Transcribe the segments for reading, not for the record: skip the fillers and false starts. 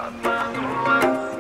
Обманула,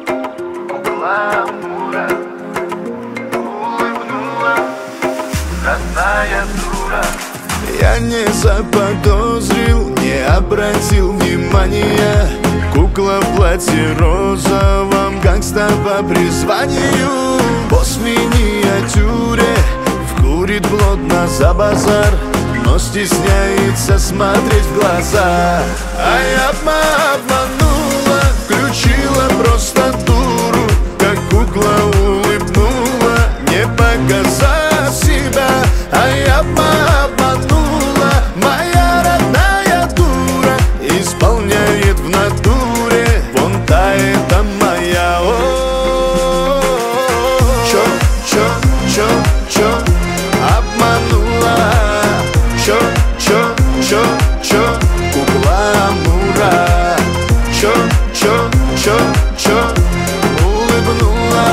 гламура, улыбнула, родная дура. Я не заподозрил, не обратил внимания. Кукла в платье розовом, гангста по призванию. Босс в миниатюре, вкурит плотно за базар, но стесняется смотреть в глаза. А я обманула, включила просто дуру, как кукла улыбнула, не показав себя. А я обманула, моя родная дура, исполняет в натуре, вон та это моя. Чё, обманула, чё, кукла Амура. Чё, улыбнула,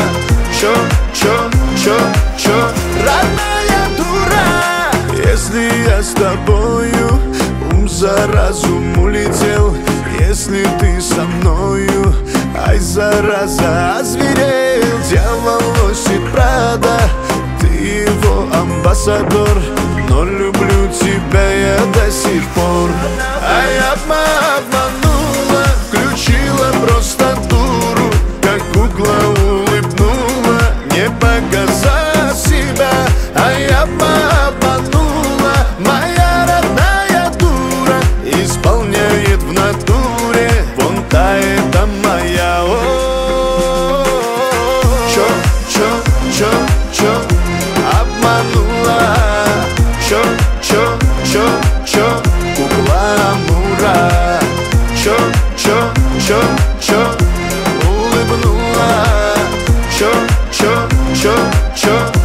чё, родная дура. Если я с тобою, ум за разум улетел. Если ты со мною, ай, зараза, озверел. Дьявол носит Прада, ты его амбассадор, но люблю тебя я до сих пор. А я обманула, включила просто дуру, как кукла улыбнула, не показав себя. А я обманула, моя родная дура, исполняет в натуре, вон та это моя. Чё, обманула, чё, кукла Амура. Чё, улыбнула, чё.